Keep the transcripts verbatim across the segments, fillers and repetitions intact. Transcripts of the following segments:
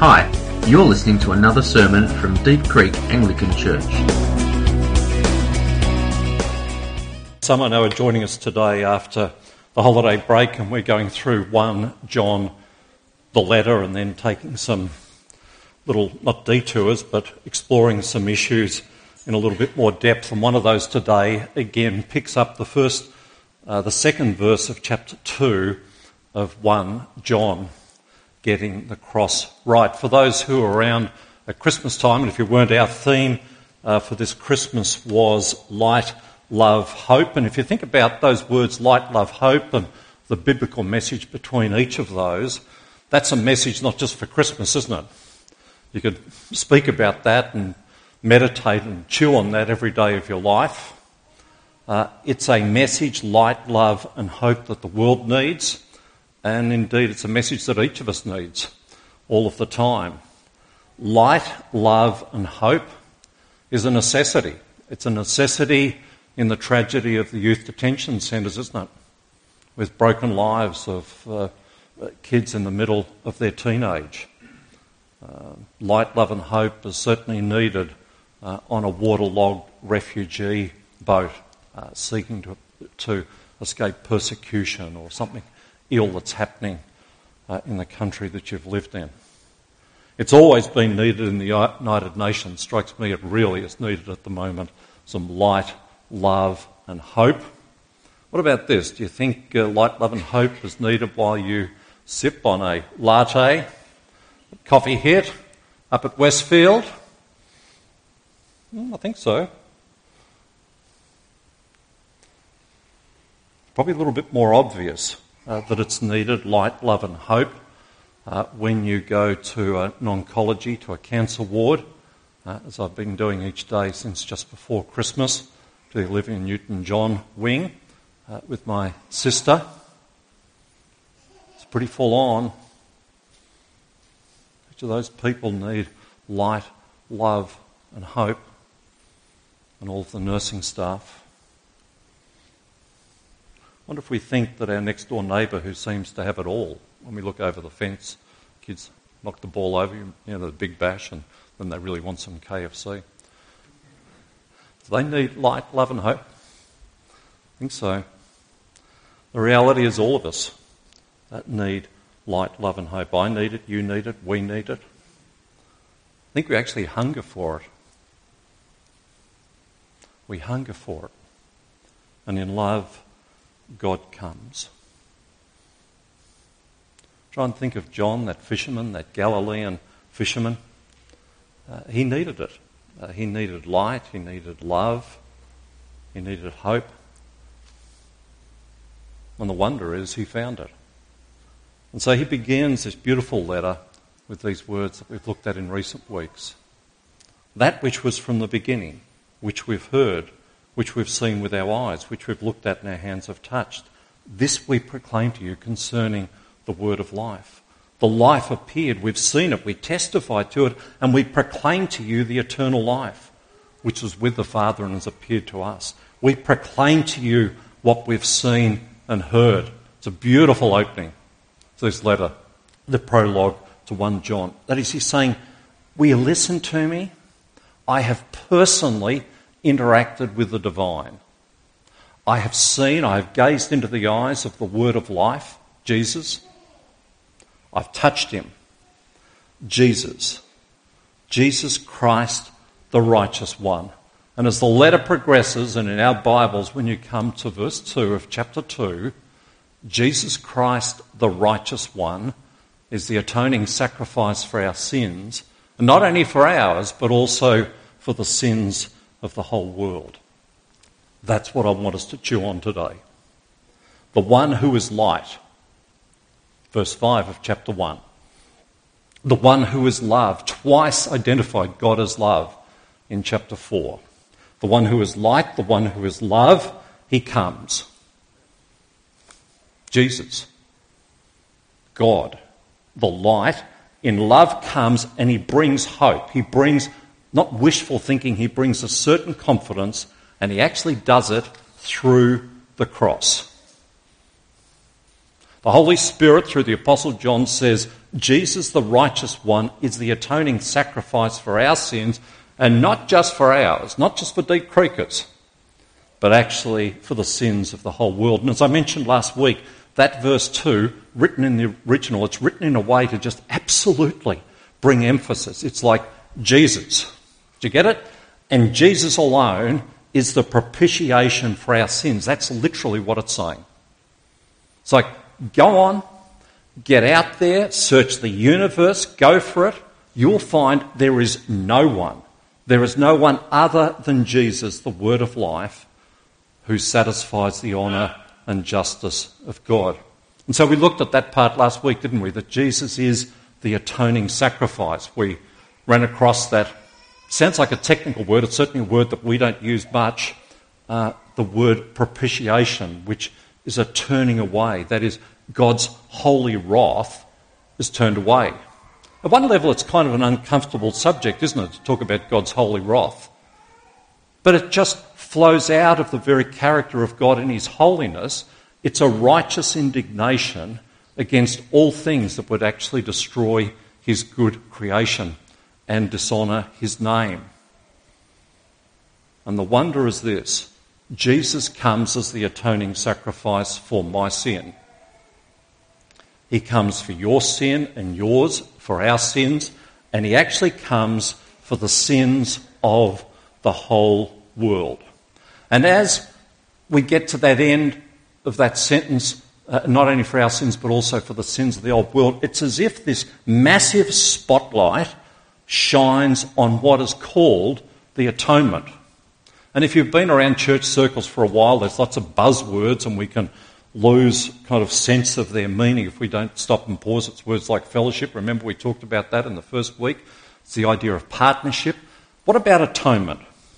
Hi, you're listening to another sermon from Deep Creek Anglican Church. Some I know are joining us today after the holiday break, and we're going through First John, the letter, and then taking some little, not detours, but exploring some issues in a little bit more depth. And one of those today, again, picks up the first, uh, the second verse of chapter two of First John, getting the cross right. For those who are around at Christmas time, and if you weren't, our theme uh, for this Christmas was light, love, hope. And if you think about those words, light, love, hope, and the biblical message between each of those, that's a message not just for Christmas, isn't it? You could speak about that and meditate and chew on that every day of your life. Uh, it's a message, light, love, and hope that the world needs. And indeed, it's a message that each of us needs all of the time. Light, love, and hope is a necessity. It's a necessity in the tragedy of the youth detention centres, isn't it? With broken lives of uh, kids in the middle of their teenage. Uh, light, love, and hope is certainly needed uh, on a waterlogged refugee boat uh, seeking to, to escape persecution or something ill that's happening uh, in the country that you've lived in. It's always been needed in the United Nations. Strikes me it really is needed at the moment. Some light, love and hope. What about this? Do you think uh, light, love and hope is needed while you sip on a latte, coffee hit, up at Westfield? Mm, I think so. Probably a little bit more obvious Uh, that it's needed, light, love and hope, uh, when you go to an oncology, to a cancer ward, uh, as I've been doing each day since just before Christmas, to the Olivia Newton-John wing uh, with my sister. It's pretty full on. Each of those people need light, love and hope, and all of the nursing staff. I wonder if we think that our next door neighbour who seems to have it all, when we look over the fence, kids knock the ball over, you know, the big bash, and then they really want some K F C. Do they need light, love and hope? I think so. The reality is all of us that need light, love and hope. I need it, you need it, we need it. I think we actually hunger for it. We hunger for it. And in love, God comes. Try and think of John, that fisherman, that Galilean fisherman. Uh, he needed it. Uh, he needed light, he needed love, he needed hope. And the wonder is he found it. And so he begins this beautiful letter with these words that we've looked at in recent weeks. That which was from the beginning, which we've heard, which we've seen with our eyes, which we've looked at and our hands have touched. This we proclaim to you concerning the word of life. The life appeared, we've seen it, we testify to it, and we proclaim to you the eternal life, which was with the Father and has appeared to us. We proclaim to you what we've seen and heard. It's a beautiful opening to this letter, the prologue to First John. That is, he's saying, will you listen to me? I have personally interacted with the divine. I have seen, I have gazed into the eyes of the word of life, Jesus. I've touched him. Jesus. Jesus Christ, the righteous one. And as the letter progresses, and in our Bibles, when you come to verse two of chapter two, Jesus Christ, the righteous one, is the atoning sacrifice for our sins, and not only for ours, but also for the sins of the whole world. That's what I want us to chew on today. The one who is light. Verse five of chapter one. The one who is love. Twice identified God as love in chapter four. The one who is light, the one who is love, he comes. Jesus. God. The light in love comes and he brings hope. He brings not wishful thinking, he brings a certain confidence, and he actually does it through the cross. The Holy Spirit, through the Apostle John, says Jesus, the righteous one, is the atoning sacrifice for our sins, and not just for ours, not just for Deep Creekers, but actually for the sins of the whole world. And as I mentioned last week, that verse two, written in the original, it's written in a way to just absolutely bring emphasis. It's like Jesus. Do you get it? And Jesus alone is the propitiation for our sins. That's literally what it's saying. It's like, go on, get out there, search the universe, go for it. You'll find there is no one. There is no one other than Jesus, the Word of life, who satisfies the honour and justice of God. And so we looked at that part last week, didn't we? That Jesus is the atoning sacrifice. We ran across that. Sounds like a technical word. It's certainly a word that we don't use much. Uh, the word propitiation, which is a turning away. That is, God's holy wrath is turned away. At one level, it's kind of an uncomfortable subject, isn't it, to talk about God's holy wrath? But it just flows out of the very character of God in his holiness. It's a righteous indignation against all things that would actually destroy his good creation and dishonour his name. And the wonder is this: Jesus comes as the atoning sacrifice for my sin. He comes for your sin and yours, for our sins, and he actually comes for the sins of the whole world. And as we get to that end of that sentence, uh, not only for our sins but also for the sins of the old world, it's as if this massive spotlight shines on what is called the atonement. And if you've been around church circles for a while, there's lots of buzzwords and we can lose kind of sense of their meaning if we don't stop and pause. It's words like fellowship. Remember we talked about that in the first week. It's the idea of partnership. What about atonement?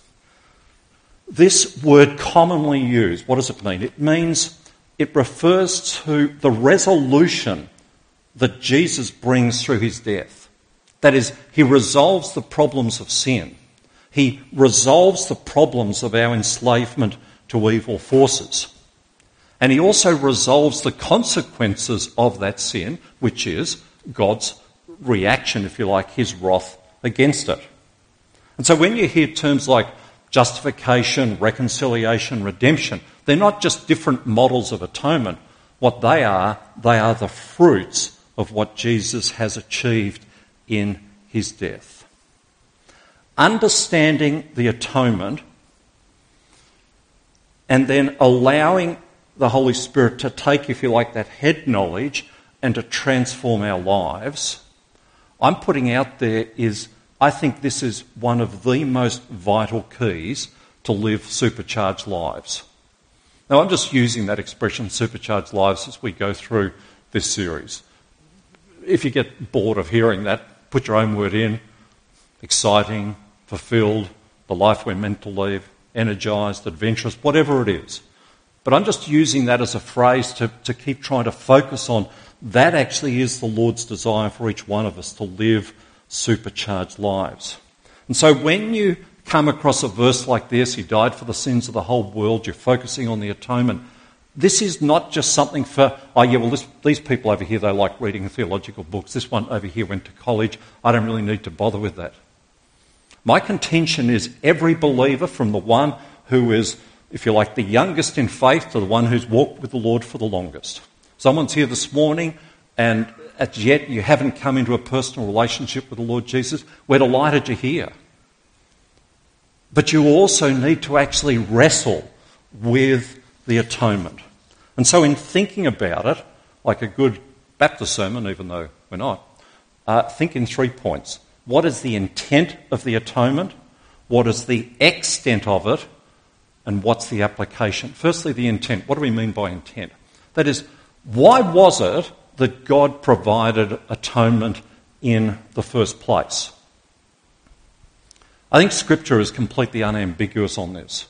This word commonly used, what does it mean? It means it refers to the resolution that Jesus brings through his death. That is, he resolves the problems of sin. He resolves the problems of our enslavement to evil forces. And he also resolves the consequences of that sin, which is God's reaction, if you like, his wrath against it. And so when you hear terms like justification, reconciliation, redemption, they're not just different models of atonement. What they are, they are the fruits of what Jesus has achieved in his death. Understanding the atonement and then allowing the Holy Spirit to take, if you like, that head knowledge and to transform our lives, I'm putting out there is, I think this is one of the most vital keys to live supercharged lives. Now, I'm just using that expression, supercharged lives, as we go through this series. If you get bored of hearing that, put your own word in. Exciting, fulfilled, the life we're meant to live, energised, adventurous, whatever it is. But I'm just using that as a phrase to, to keep trying to focus on that actually is the Lord's desire for each one of us, to live supercharged lives. And so when you come across a verse like this, he died for the sins of the whole world, you're focusing on the atonement, this is not just something for, oh yeah, well this, these people over here, they like reading theological books, this one over here went to college, I don't really need to bother with that. My contention is every believer, from the one who is, if you like, the youngest in faith to the one who's walked with the Lord for the longest. Someone's here this morning and as yet you haven't come into a personal relationship with the Lord Jesus. We're delighted you're here. But you also need to actually wrestle with the atonement. And so in thinking about it, like a good Baptist sermon, even though we're not, uh, think in three points. What is the intent of the atonement? What is the extent of it? And what's the application? Firstly, the intent. What do we mean by intent? That is, why was it that God provided atonement in the first place? I think Scripture is completely unambiguous on this.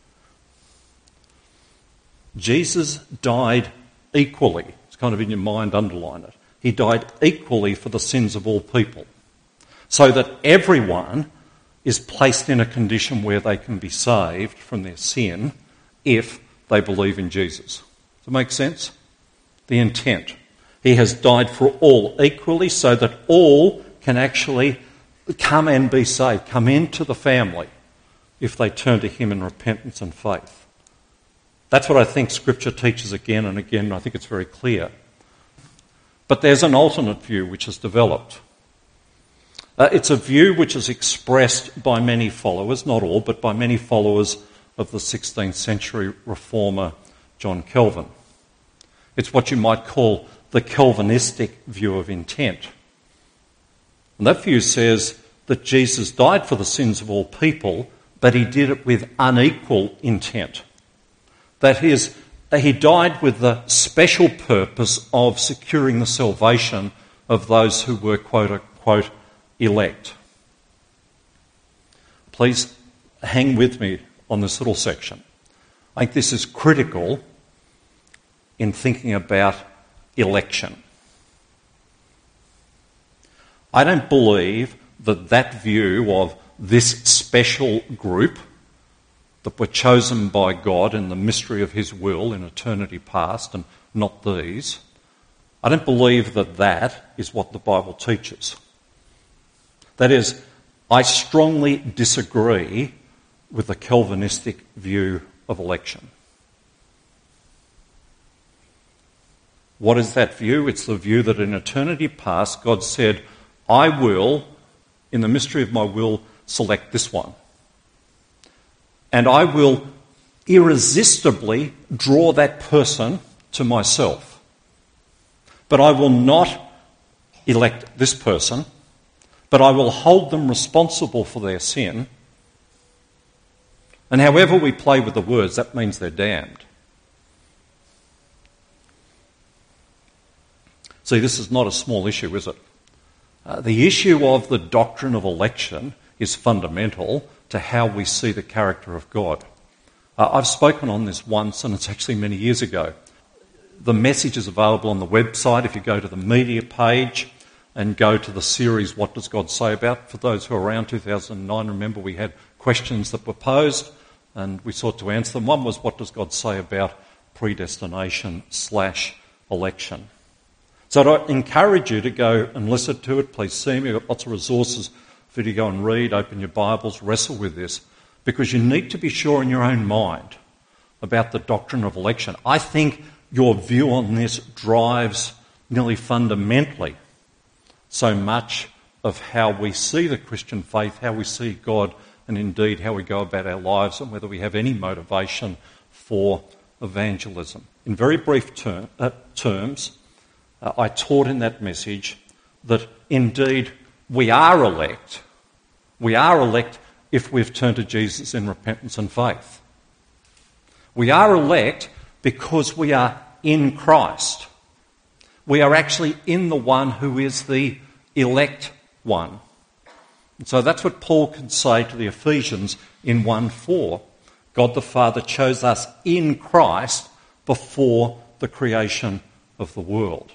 Jesus died equally. It's kind of in your mind, underline it. He died equally for the sins of all people, so that everyone is placed in a condition where they can be saved from their sin if they believe in Jesus. Does that make sense? the intent. He has died for all equally so that all can actually come and be saved, come into the family if they turn to him in repentance and faith. That's what I think Scripture teaches again and again, and I think it's very clear. But there's an alternate view which has developed. Uh, it's a view which is expressed by many followers, not all, but by many followers of the sixteenth century reformer John Calvin. It's what you might call the Calvinistic view of intent. And that view says that Jesus died for the sins of all people, but he did it with unequal intent. That is, he died with the special purpose of securing the salvation of those who were, quote unquote, elect. Please hang with me on this little section. I think this is critical in thinking about election. I don't believe that that view of this special group that were chosen by God in the mystery of his will in eternity past and not these, I don't believe that that is what the Bible teaches. That is, I strongly disagree with the Calvinistic view of election. What is that view? It's the view that in eternity past God said, I will, in the mystery of my will, select this one. And I will irresistibly draw that person to myself. But I will not elect this person, but I will hold them responsible for their sin. And however we play with the words, that means they're damned. See, this is not a small issue, is it? Uh, the issue of the doctrine of election is fundamental to how we see the character of God. Uh, I've spoken on this once, and it's actually many years ago. The message is available on the website. If you go to the media page and go to the series, What Does God Say About? For those who are around two thousand nine, remember we had questions that were posed, and we sought to answer them. One was, what does God say about predestination slash election? So I'd encourage you to go and listen to it. Please see me. We've got lots of resources for you to go and read, open your Bibles, wrestle with this, because you need to be sure in your own mind about the doctrine of election. I think your view on this drives nearly fundamentally so much of how we see the Christian faith, how we see God, and indeed how we go about our lives, and whether we have any motivation for evangelism. In very brief term, uh, terms, Uh, I taught in that message that indeed we are elect. We are elect if we've turned to Jesus in repentance and faith. We are elect because we are in Christ. We are actually in the one who is the elect one. And so that's what Paul can say to the Ephesians in one four. God the Father chose us in Christ before the creation of the world.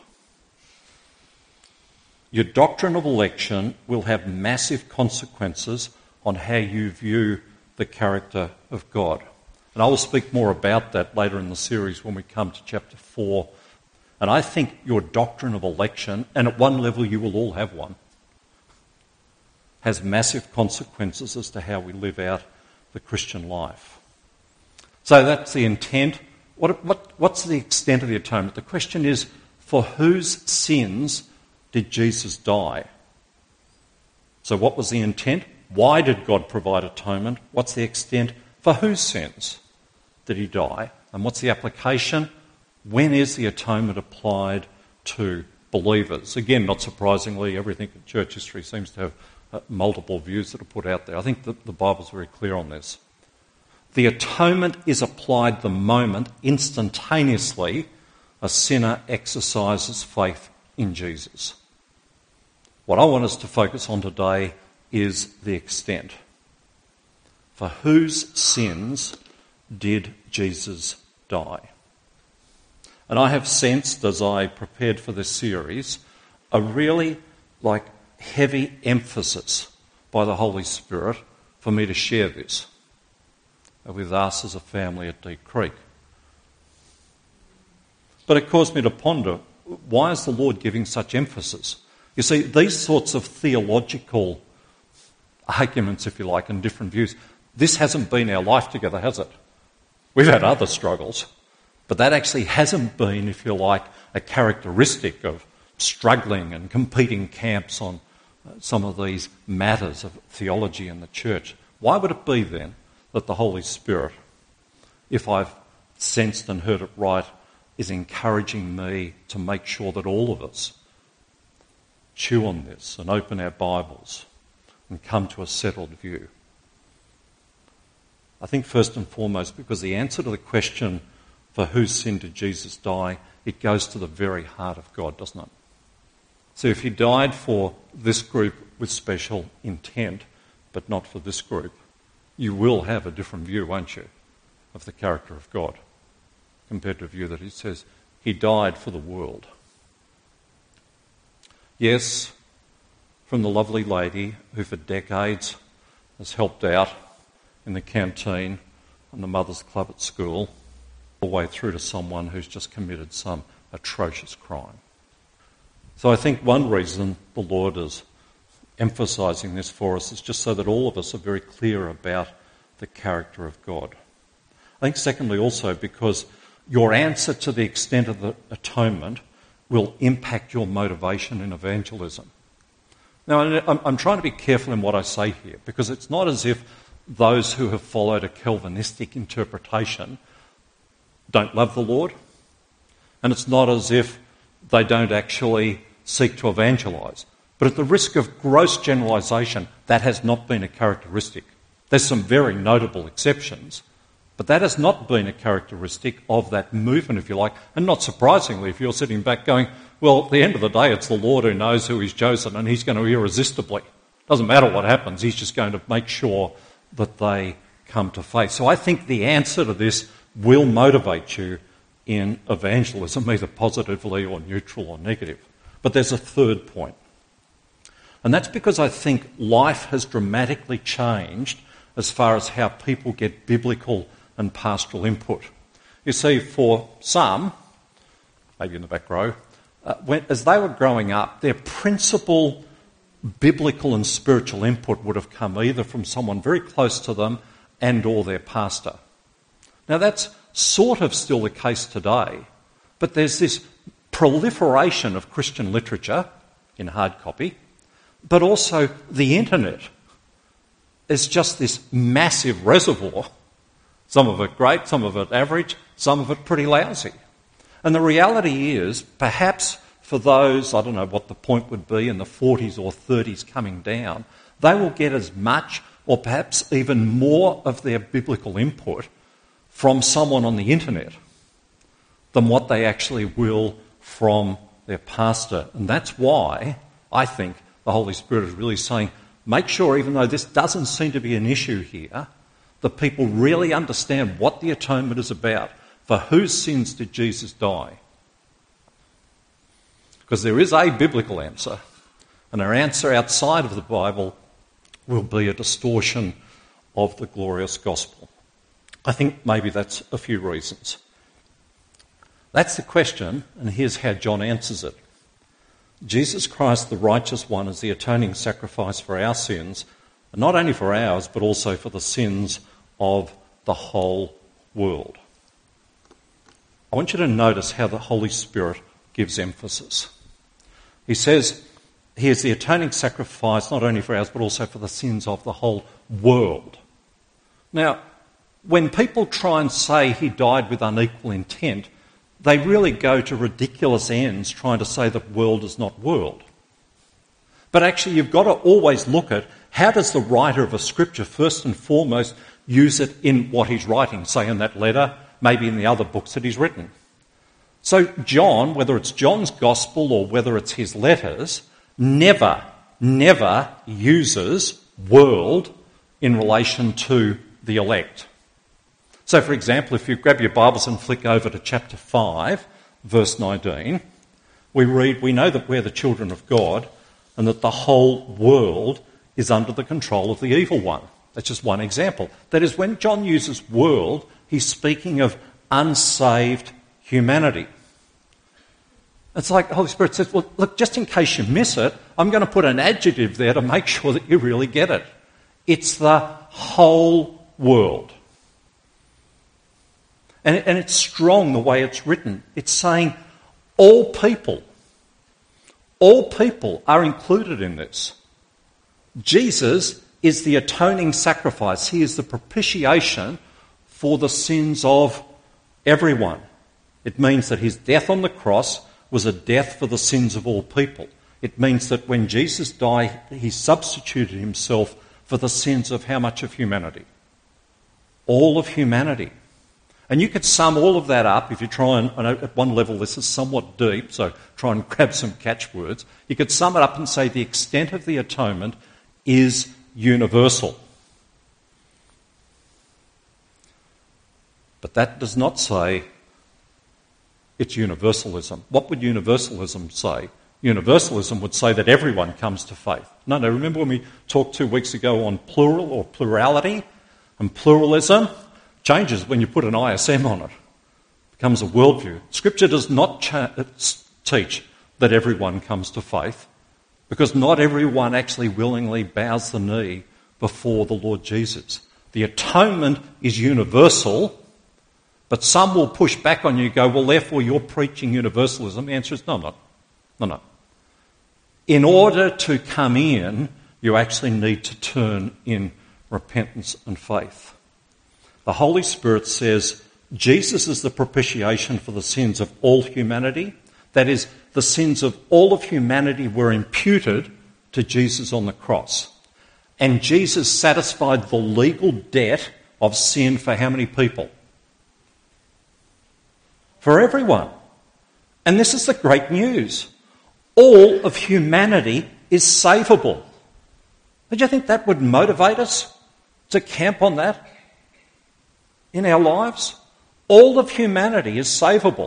Your doctrine of election will have massive consequences on how you view the character of God. And I will speak more about that later in the series when we come to chapter four. And I think your doctrine of election, and at one level you will all have one, has massive consequences as to how we live out the Christian life. So that's the intent. What, what, what's the extent of the atonement? The question is, for whose sins did Jesus die? So what was the intent? Why did God provide atonement? What's the extent? For whose sins did he die? And what's the application? When is the atonement applied to believers? Again, not surprisingly, everything in church history seems to have uh, multiple views that are put out there. I think that the Bible's very clear on this. The atonement is applied the moment, instantaneously, a sinner exercises faith in Jesus. What I want us to focus on today is the extent. For whose sins did Jesus die? And I have sensed, as I prepared for this series, a really like heavy emphasis by the Holy Spirit for me to share this with us as a family at Deep Creek. But it caused me to ponder, why is the Lord giving such emphasis? You see, these sorts of theological arguments, if you like, and different views, this hasn't been our life together, has it? We've had other struggles, but that actually hasn't been, if you like, a characteristic of struggling and competing camps on some of these matters of theology in the church. Why would it be then that the Holy Spirit, if I've sensed and heard it right, is encouraging me to make sure that all of us chew on this and open our Bibles and come to a settled view? I think first and foremost because the answer to the question, for whose sin did Jesus die, it goes to the very heart of God, doesn't it? So if he died for this group with special intent, but not for this group, you will have a different view, won't you, of the character of God, compared to a view that he says he died for the world. Yes, from the lovely lady who for decades has helped out in the canteen and the mothers' club at school, all the way through to someone who's just committed some atrocious crime. So I think one reason the Lord is emphasising this for us is just so that all of us are very clear about the character of God. I think secondly also because your answer to the extent of the atonement will impact your motivation in evangelism. Now, I'm trying to be careful in what I say here, because it's not as if those who have followed a Calvinistic interpretation don't love the Lord, and it's not as if they don't actually seek to evangelise. But at the risk of gross generalisation, that has not been a characteristic. There's some very notable exceptions, but that has not been a characteristic of that movement, if you like. And not surprisingly, if you're sitting back going, well, at the end of the day, it's the Lord who knows who he's chosen, and he's going to irresistibly. Doesn't matter what happens, he's just going to make sure that they come to faith. So I think the answer to this will motivate you in evangelism, either positively or neutral or negative. But there's a third point. And that's because I think life has dramatically changed as far as how people get biblical and pastoral input. You see, for some, maybe in the back row, uh, when, as they were growing up, their principal biblical and spiritual input would have come either from someone very close to them and or their pastor. Now that's sort of still the case today, but there's this proliferation of Christian literature in hard copy, but also the internet is just this massive reservoir, some of it great, some of it average, some of it pretty lousy. And the reality is, perhaps for those, I don't know what the point would be, in the forties or thirties coming down, they will get as much or perhaps even more of their biblical input from someone on the internet than what they actually will from their pastor. And that's why I think the Holy Spirit is really saying, make sure, even though this doesn't seem to be an issue here, that people really understand what the atonement is about. For whose sins did Jesus die? Because there is a biblical answer, and our answer outside of the Bible will be a distortion of the glorious gospel. I think maybe that's a few reasons. That's the question, and here's how John answers it. Jesus Christ, the righteous one, is the atoning sacrifice for our sins, and not only for ours, but also for the sins of the whole world. I want you to notice how the Holy Spirit gives emphasis. He says, he is the atoning sacrifice not only for ours, but also for the sins of the whole world. Now, when people try and say he died with unequal intent, they really go to ridiculous ends trying to say that world is not world. But actually you've got to always look at how does the writer of a scripture first and foremost use it in what he's writing, say in that letter, maybe in the other books that he's written. So John, whether it's John's gospel or whether it's his letters, never, never uses world in relation to the elect. So, for example, if you grab your Bibles and flick over to chapter five, verse nineteen, we read, we know that we're the children of God and that the whole world is under the control of the evil one. That's just one example. That is, when John uses world, he's speaking of unsaved humanity. It's like the Holy Spirit says, well, look, just in case you miss it, I'm going to put an adjective there to make sure that you really get it. It's the whole world. And, and it's strong the way it's written. It's saying all people, all people are included in this. Jesus is the atoning sacrifice. He is the propitiation for the sins of everyone. It means that his death on the cross was a death for the sins of all people. It means that when Jesus died, he substituted himself for the sins of how much of humanity? All of humanity. And you could sum all of that up if you try and, I know at one level this is somewhat deep, so try and grab some catchwords. You could sum it up and say the extent of the atonement is universal. But that does not say it's universalism. What would universalism say? Universalism would say that everyone comes to faith. No, no, remember when we talked two weeks ago on plural or plurality and pluralism? Changes when you put an I S M on it. It becomes a worldview. Scripture does not cha- teach that everyone comes to faith, because not everyone actually willingly bows the knee before the Lord Jesus. The atonement is universal, but some will push back on you and go, well, therefore you're preaching universalism. The answer is no, I'm not. No, no. In order to come in, you actually need to turn in repentance and faith. The Holy Spirit says Jesus is the propitiation for the sins of all humanity. That is, the sins of all of humanity were imputed to Jesus on the cross. And Jesus satisfied the legal debt of sin for how many people? For everyone. And this is the great news. All of humanity is savable. Don't you think that would motivate us to camp on that in our lives? All of humanity is savable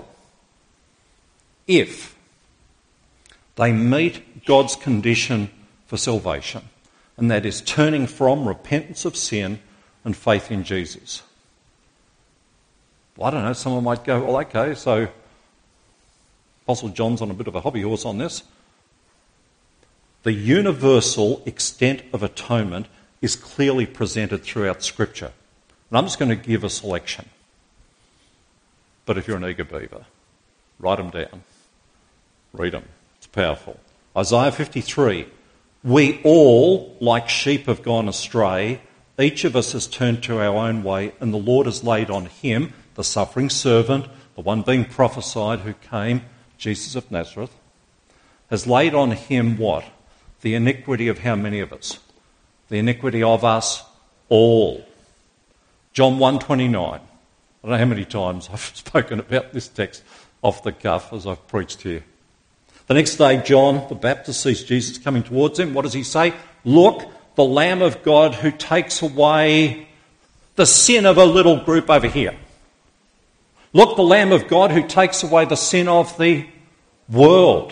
if they meet God's condition for salvation, and that is turning from repentance of sin and faith in Jesus. Well, I don't know, someone might go, well, okay, so Apostle John's on a bit of a hobby horse on this. The universal extent of atonement is clearly presented throughout Scripture. And I'm just going to give a selection. But if you're an eager beaver, write them down. Read them. It's powerful. Isaiah fifty-three. We all, like sheep, have gone astray. Each of us has turned to our own way, and the Lord has laid on him, the suffering servant, the one being prophesied who came, Jesus of Nazareth, has laid on him what? The iniquity of how many of us? The iniquity of us all. John one twenty-nine. I don't know how many times I've spoken about this text off the cuff as I've preached here. The next day, John the Baptist sees Jesus coming towards him. What does he say? Look, the Lamb of God who takes away the sin of a little group over here. Look, the Lamb of God who takes away the sin of the world.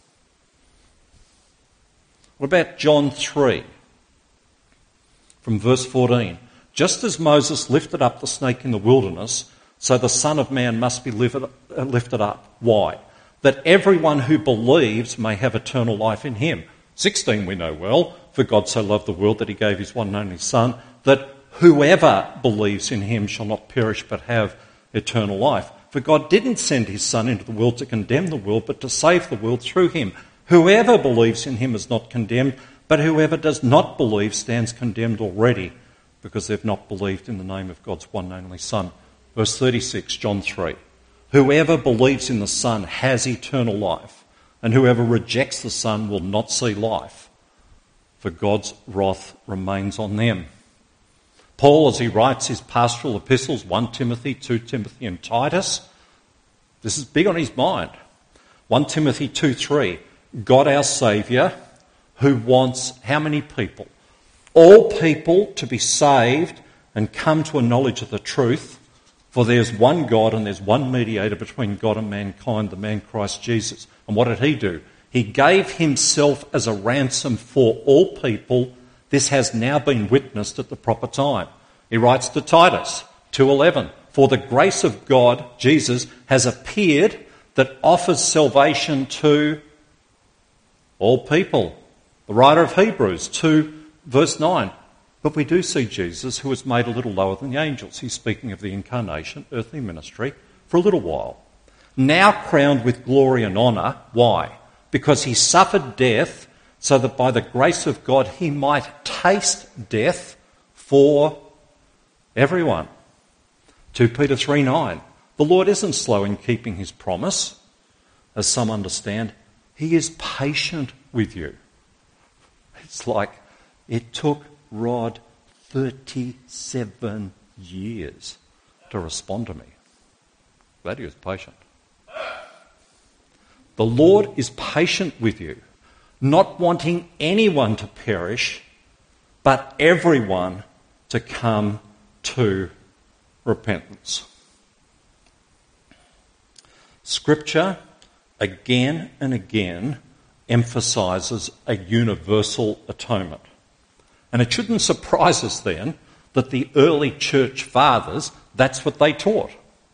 What about John three? From verse fourteen. Just as Moses lifted up the snake in the wilderness, so the Son of Man must be lifted up. Why? That everyone who believes may have eternal life in him. sixteen we know well. For God so loved the world that he gave his one and only Son, that whoever believes in him shall not perish but have eternal life. For God didn't send his Son into the world to condemn the world, but to save the world through him. Whoever believes in him is not condemned, but whoever does not believe stands condemned already, because they've not believed in the name of God's one and only Son. Verse thirty-six, John three. Whoever believes in the Son has eternal life, and whoever rejects the Son will not see life, for God's wrath remains on them. Paul, as he writes his pastoral epistles, First Timothy, Second Timothy and Titus, this is big on his mind. First Timothy two three, God our Saviour, who wants how many people? All people to be saved and come to a knowledge of the truth, for there's one God and there's one mediator between God and mankind, the man Christ Jesus. And what did he do? He gave himself as a ransom for all people. This has now been witnessed at the proper time. He writes to Titus two eleven, for the grace of God, Jesus, has appeared that offers salvation to all people. The writer of Hebrews two, verse nine. But we do see Jesus, who was made a little lower than the angels. He's speaking of the incarnation, earthly ministry, for a little while. Now crowned with glory and honour. Why? Because he suffered death so that by the grace of God he might taste death for everyone. Second Peter three nine. The Lord isn't slow in keeping his promise, as some understand. He is patient with you. It's like it took Rod thirty-seven years to respond to me. Glad he was patient. The Lord is patient with you, not wanting anyone to perish, but everyone to come to repentance. Scripture, again and again, emphasises a universal atonement. And it shouldn't surprise us then that the early church fathers, that's what they taught.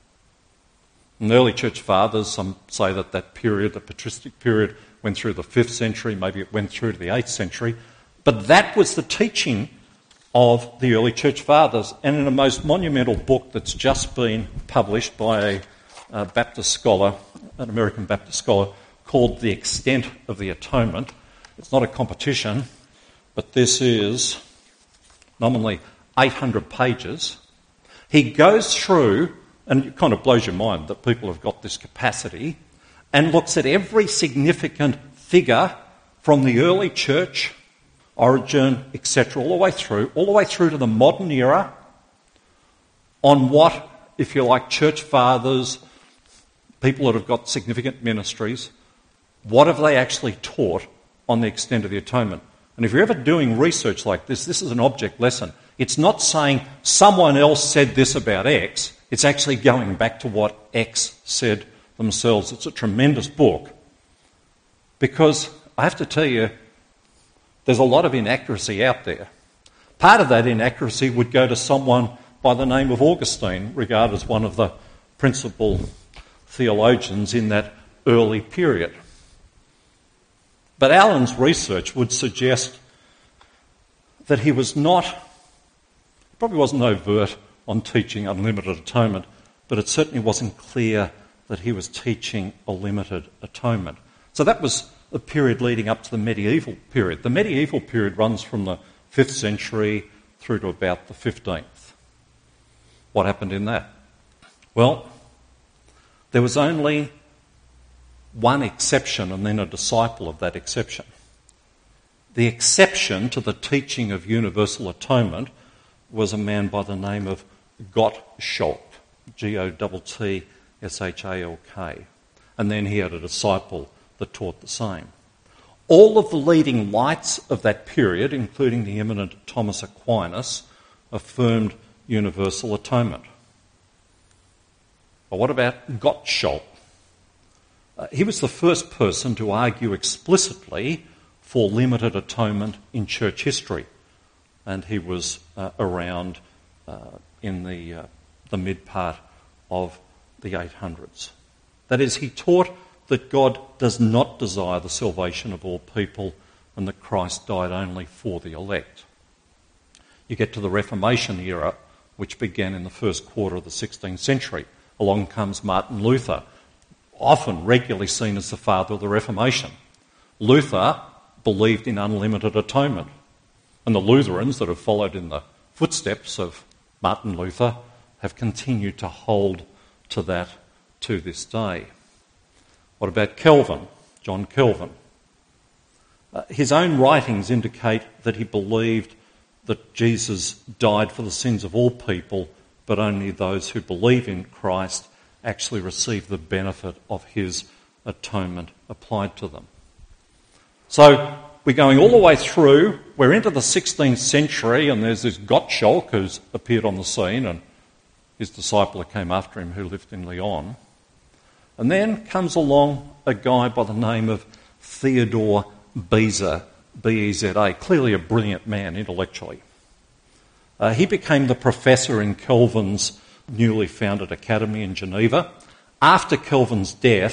And the early church fathers, some say that that period, the patristic period, went through the fifth century, maybe it went through to the eighth century, but that was the teaching of the early church fathers. And in a most monumental book that's just been published by a, a Baptist scholar, an American Baptist scholar, called The Extent of the Atonement. It's not a competition, but this is nominally eight hundred pages. He goes through, and it kind of blows your mind that people have got this capacity, and looks at every significant figure from the early church, origin, et cetera, all the way through, all the way through to the modern era, on what, if you like, church fathers, people that have got significant ministries, what have they actually taught on the extent of the atonement? And if you're ever doing research like this, this is an object lesson. It's not saying someone else said this about X. It's actually going back to what X said themselves. It's a tremendous book. Because I have to tell you, there's a lot of inaccuracy out there. Part of that inaccuracy would go to someone by the name of Augustine, regarded as one of the principal theologians in that early period. But Allen's research would suggest that he was not, probably wasn't overt on teaching unlimited atonement, but it certainly wasn't clear that he was teaching a limited atonement. So that was the period leading up to the medieval period. The medieval period runs from the fifth century through to about the fifteenth. What happened in that? Well, there was only one exception and then a disciple of that exception. The exception to the teaching of universal atonement was a man by the name of Gottschalk, G O T T S H A L K. And then he had a disciple that taught the same. All of the leading lights of that period, including the eminent Thomas Aquinas, affirmed universal atonement. But what about Gottschalk? Uh, he was the first person to argue explicitly for limited atonement in church history, and he was uh, around uh, in the, uh, the mid-part of the eight hundreds. That is, he taught that God does not desire the salvation of all people and that Christ died only for the elect. You get to the Reformation era, which began in the first quarter of the sixteenth century. Along comes Martin Luther, often regularly seen as the father of the Reformation. Luther believed in unlimited atonement, and the Lutherans that have followed in the footsteps of Martin Luther have continued to hold to that to this day. What about Calvin, John Calvin? Uh, his own writings indicate that he believed that Jesus died for the sins of all people, but only those who believe in Christ actually receive the benefit of his atonement applied to them. So we're going all the way through, we're into the sixteenth century, and there's this Gottschalk who's appeared on the scene, and his disciple who came after him who lived in Lyon. And then comes along a guy by the name of Theodore Beza, B E Z A, clearly a brilliant man intellectually. Uh, he became the professor in Calvin's newly founded academy in Geneva. After Calvin's death,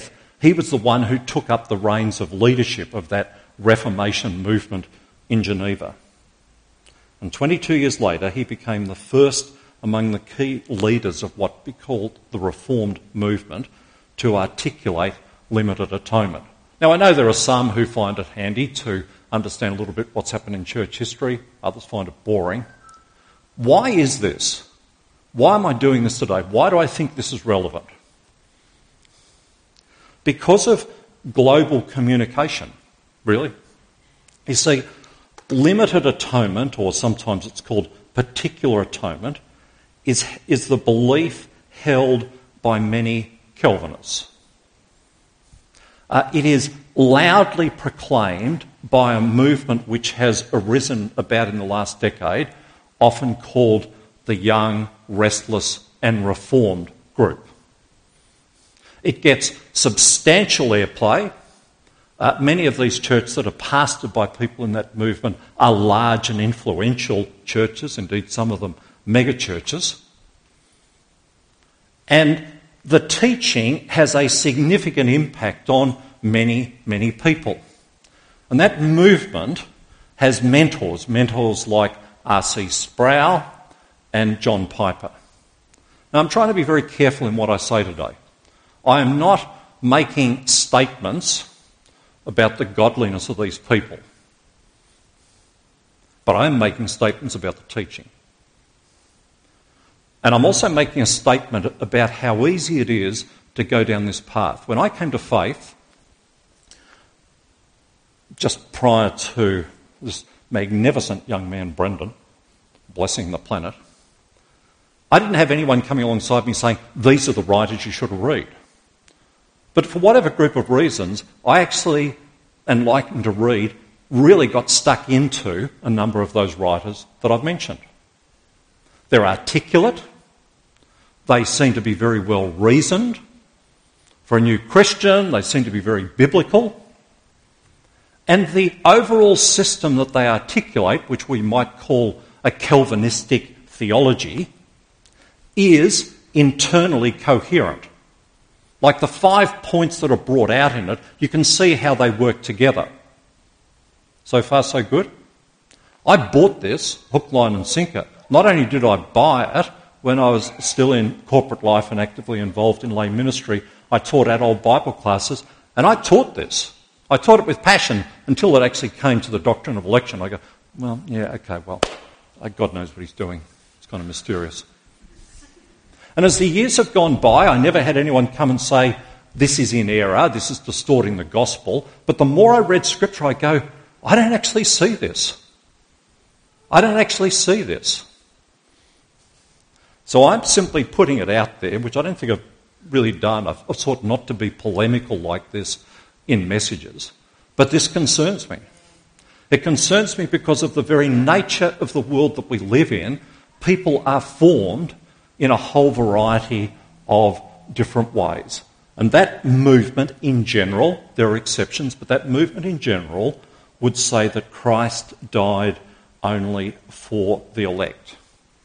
He was the one who took up the reins of leadership of that Reformation movement in Geneva. And twenty-two years later, he became the first among the key leaders of what we call the Reformed movement to articulate limited atonement. Now, I know there are some who find it handy to understand a little bit what's happened in church history. Others find it boring. Why is this? Why am I doing this today? Why do I think this is relevant? Because of global communication, really. You see, limited atonement, or sometimes it's called particular atonement, is, is the belief held by many Calvinists. Uh, it is loudly proclaimed by a movement which has arisen about in the last decade, often called the Young, Restless and Reformed group. It gets substantial airplay. Uh, many of these churches that are pastored by people in that movement are large and influential churches, indeed some of them mega churches. And the teaching has a significant impact on many, many people. And that movement has mentors, mentors like R C Sproul and John Piper. Now, I'm trying to be very careful in what I say today. I am not making statements about the godliness of these people, but I am making statements about the teaching. And I'm also making a statement about how easy it is to go down this path. When I came to faith, just prior to this magnificent young man, Brendan, blessing the planet, I didn't have anyone coming alongside me saying, these are the writers you should read. But for whatever group of reasons, I actually, and liking to read, really got stuck into a number of those writers that I've mentioned. They're articulate. They seem to be very well reasoned. For a new Christian, they seem to be very biblical. And the overall system that they articulate, which we might call a Calvinistic theology, is internally coherent. Like the five points that are brought out in it, you can see how they work together. So far, so good. I bought this, hook, line and sinker. Not only did I buy it, when I was still in corporate life and actively involved in lay ministry, I taught adult Bible classes, and I taught this. I taught it with passion until it actually came to the doctrine of election. I go, well, yeah, okay, well, God knows what he's doing. It's kind of mysterious. And as the years have gone by, I never had anyone come and say, this is in error, this is distorting the gospel. But the more I read Scripture, I go, I don't actually see this. I don't actually see this. So I'm simply putting it out there, which I don't think I've really done. I've, I've sought not to be polemical like this in messages. But this concerns me. It concerns me because of the very nature of the world that we live in. People are formed in a whole variety of different ways. And that movement in general, there are exceptions, but that movement in general would say that Christ died only for the elect.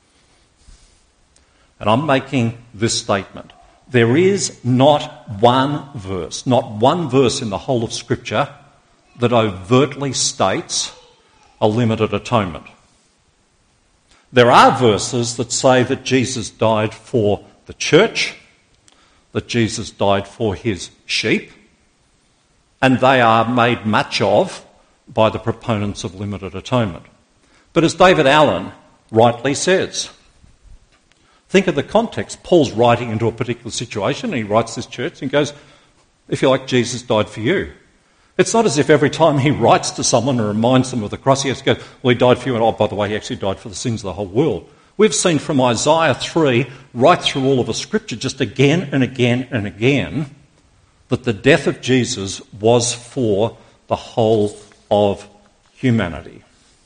And I'm making this statement. There is not one verse, not one verse in the whole of Scripture that overtly states a limited atonement. There are verses that say that Jesus died for the church, that Jesus died for his sheep, and they are made much of by the proponents of limited atonement. But as David Allen rightly says, think of the context. Paul's writing into a particular situation, and he writes this church and goes, if you like, Jesus died for you. It's not as if every time he writes to someone and reminds them of the cross, he has to go, well, he died for you, and oh, by the way, he actually died for the sins of the whole world. We've seen from Isaiah three, right through all of the Scripture, just again and again and again, that the death of Jesus was for the whole of humanity.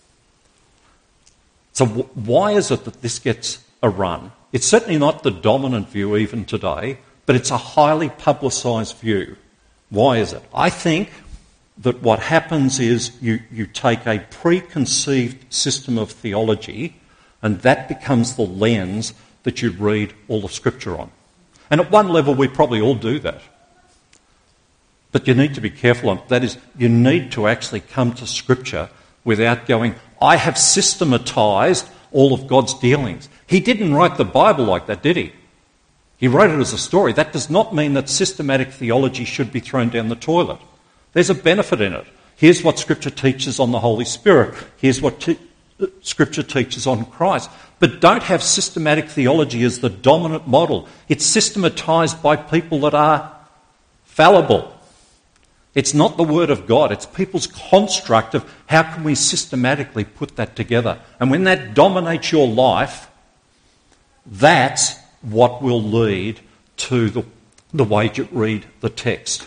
So why is it that this gets a run? It's certainly not the dominant view even today, but it's a highly publicised view. Why is it? I think that what happens is you, you take a preconceived system of theology, and that becomes the lens that you read all of Scripture on. And at one level, we probably all do that. But you need to be careful on that is, you need to actually come to Scripture without going, I have systematised all of God's dealings. He didn't write the Bible like that, did he? He wrote it as a story. That does not mean that systematic theology should be thrown down the toilet. There's a benefit in it. Here's what Scripture teaches on the Holy Spirit. Here's what te- Scripture teaches on Christ. But don't have systematic theology as the dominant model. It's systematised by people that are fallible. It's not the Word of God. It's people's construct of how can we systematically put that together. And when that dominates your life, that's what will lead to the, the way you read the text.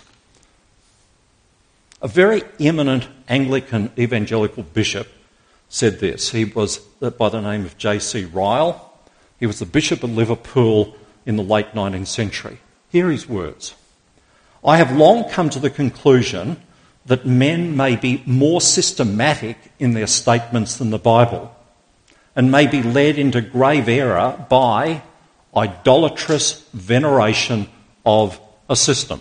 A very eminent Anglican evangelical bishop said this. He was by the name of J C Ryle. He was the Bishop of Liverpool in the late nineteenth century. Here are his words. I have long come to the conclusion that men may be more systematic in their statements than the Bible and may be led into grave error by idolatrous veneration of a system.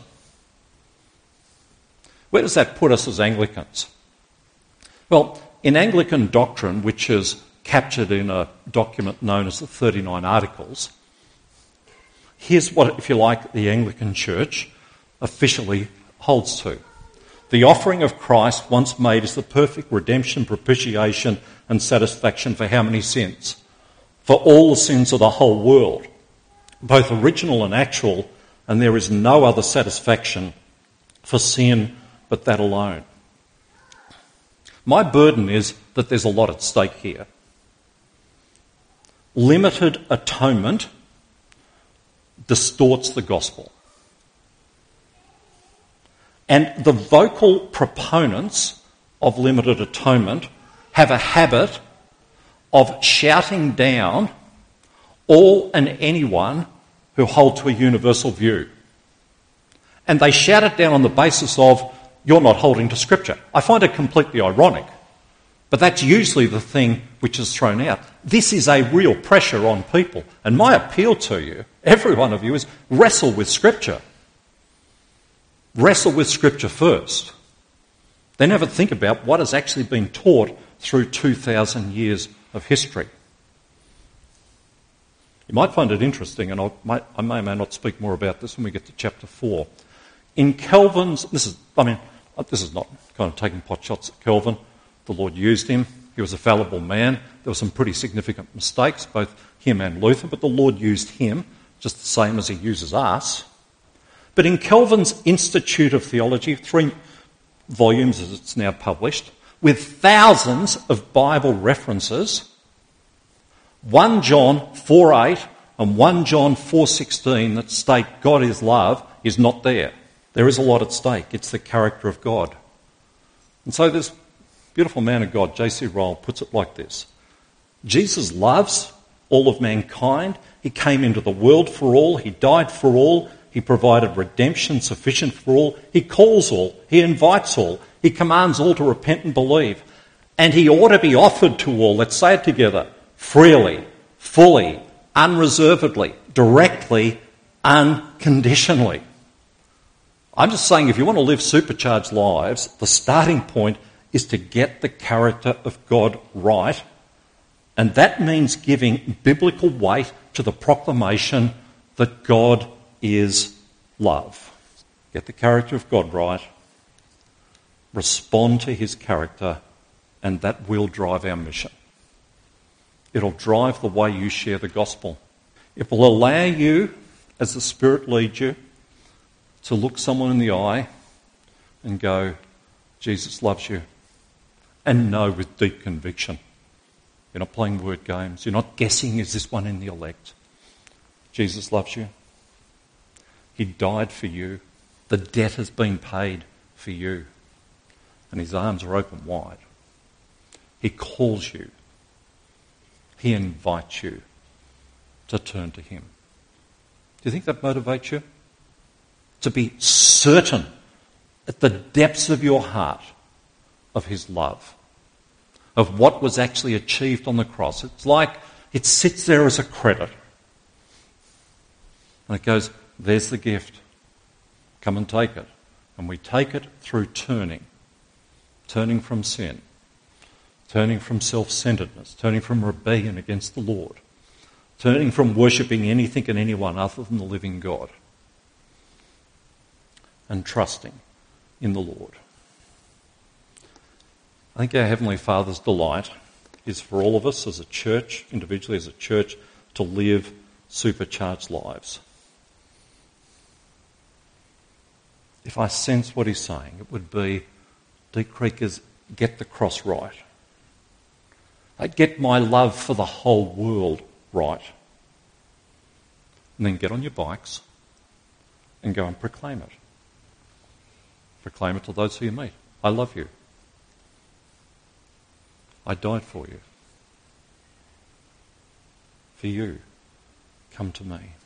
Where does that put us as Anglicans? Well, in Anglican doctrine, which is captured in a document known as the thirty-nine Articles, here's what, if you like, the Anglican Church officially holds to. The offering of Christ once made is the perfect redemption, propitiation and satisfaction for how many sins? For all the sins of the whole world, both original and actual, and there is no other satisfaction for sin but that alone. My burden is that there's a lot at stake here. Limited atonement distorts the gospel. And the vocal proponents of limited atonement have a habit of shouting down all and anyone who hold to a universal view. And they shout it down on the basis of, you're not holding to Scripture. I find it completely ironic, but that's usually the thing which is thrown out. This is a real pressure on people. And my appeal to you, every one of you, is wrestle with Scripture. Wrestle with Scripture first. Then have a think about what has actually been taught through two thousand years of history. You might find it interesting, and I may, I may or may not speak more about this when we get to chapter four. In Calvin's, this is, I mean, this is not kind of taking pot shots at Calvin. The Lord used him. He was a fallible man. There were some pretty significant mistakes, both him and Luther, but the Lord used him just the same as he uses us. But in Calvin's Institute of Theology, three volumes as it's now published, with thousands of Bible references, First John four eight and First John four sixteen that state God is love is not there. There is a lot at stake. It's the character of God. And so this beautiful man of God, J C Ryle, puts it like this. Jesus loves all of mankind. He came into the world for all. He died for all. He provided redemption sufficient for all. He calls all. He invites all. He commands all to repent and believe. And he ought to be offered to all. Let's say it together. Freely, fully, unreservedly, directly, unconditionally. I'm just saying, if you want to live supercharged lives, the starting point is to get the character of God right. And that means giving biblical weight to the proclamation that God is love. Get the character of God right, respond to his character, and that will drive our mission. It'll drive the way you share the gospel. It will allow you, as the Spirit leads you, to look someone in the eye and go, Jesus loves you. And know with deep conviction. You're not playing word games. You're not guessing, is this one in the elect? Jesus loves you. He died for you. The debt has been paid for you. And his arms are open wide. He calls you. He invites you to turn to him. Do you think that motivates you? To be certain at the depths of your heart of his love, of what was actually achieved on the cross. It's like it sits there as a credit. And it goes, there's the gift. Come and take it. And we take it through turning, turning from sin, turning from self-centeredness, turning from rebellion against the Lord, turning from worshipping anything and anyone other than the living God, and trusting in the Lord. I think our Heavenly Father's delight is for all of us as a church, individually as a church, to live supercharged lives. If I sense what he's saying, it would be, Deep Creekers, get the cross right. I get my love for the whole world right. And then get on your bikes and go and proclaim it. Proclaim it to those who you meet. I love you. I died for you. For you, come to me.